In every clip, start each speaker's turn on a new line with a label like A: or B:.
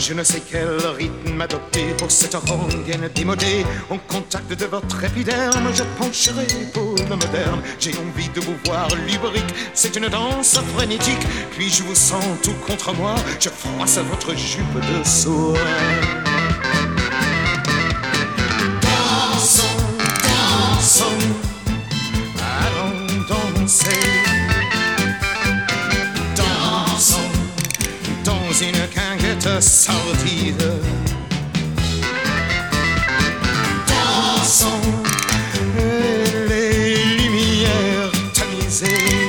A: Je ne sais quel rythme adopter pour cette rengaine démodée. Au contact de votre épiderme, je pencherai pour le moderne. J'ai envie de vous voir lubrique, c'est une danse frénétique. Puis je vous sens tout contre moi, je froisse à votre jupe de soie. Dansons, dansons, allons danser. Dansons dans une quinquette sordide. Dansons, les lumières tamisées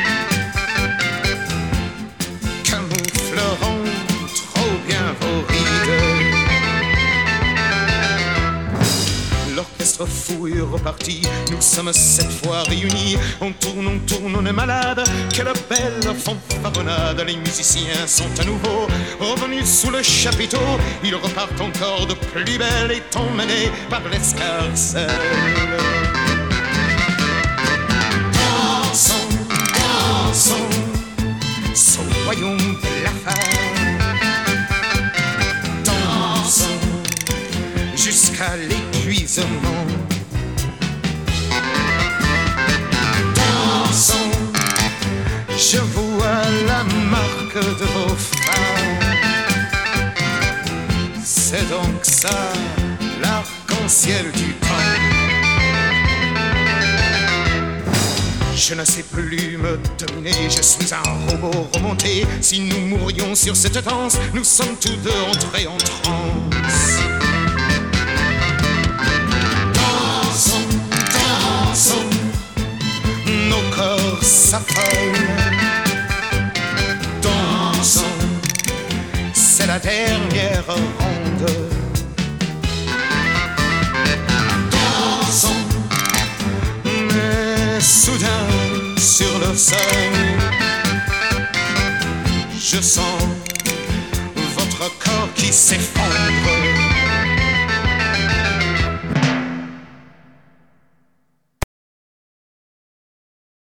A: camoufleront trop bien vos rides. L'orchestre fou est reparti, nous sommes cette fois réunis. On tourne, on est malade, quelle belle fanfaronnade. Les musiciens sont à nouveau revenus sous le chapiteau. Ils repartent encore de plus belle, étant menés par l'escarcelle. Dansons, dansons, soyons blafards. Dansons jusqu'à l'épuisement. Dansons, je vois la marque de vos phares. C'est donc ça, l'arc-en-ciel du temps. Je ne sais plus me dominer, je suis un robot remonté. Si nous mourions sur cette danse, nous sommes tous deux entrés en transe. Dansons, dansons, nos corps s'affolent. Dansons, c'est la dernière ronde. Dansons, mais soudain sur le sol, je sens votre corps qui s'effondre.